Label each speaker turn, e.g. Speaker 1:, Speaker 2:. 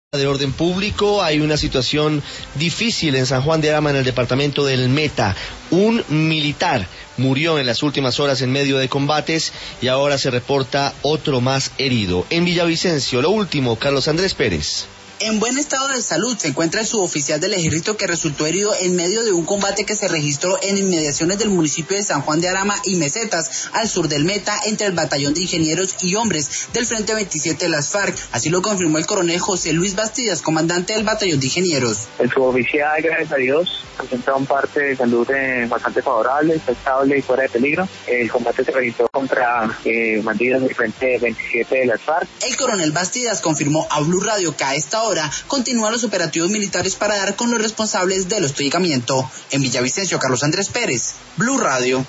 Speaker 1: De orden público, hay una situación difícil en San Juan de Arama, en el departamento del Meta. Un militar murió en las últimas horas en medio de combates y ahora se reporta otro más herido. En Villavicencio, lo último, Carlos Andrés Pérez.
Speaker 2: En buen estado de salud se encuentra el suboficial del ejército que resultó herido en medio de un combate que se registró en inmediaciones del municipio de San Juan de Arama y Mesetas, al sur del Meta, entre el batallón de ingenieros y hombres del Frente 27 de las FARC. Así lo confirmó el coronel José Luis Bastidas, comandante del batallón de ingenieros.
Speaker 3: El suboficial, gracias a Dios, presenta un parte de salud bastante favorable, está estable y fuera de peligro. El combate se registró contra bandidos del Frente 27 de las FARC.
Speaker 2: El coronel Bastidas confirmó a Blue Radio que a esta hora continúan los operativos militares para dar con los responsables del hostigamiento. En Villavicencio, Carlos Andrés Pérez, Blue Radio.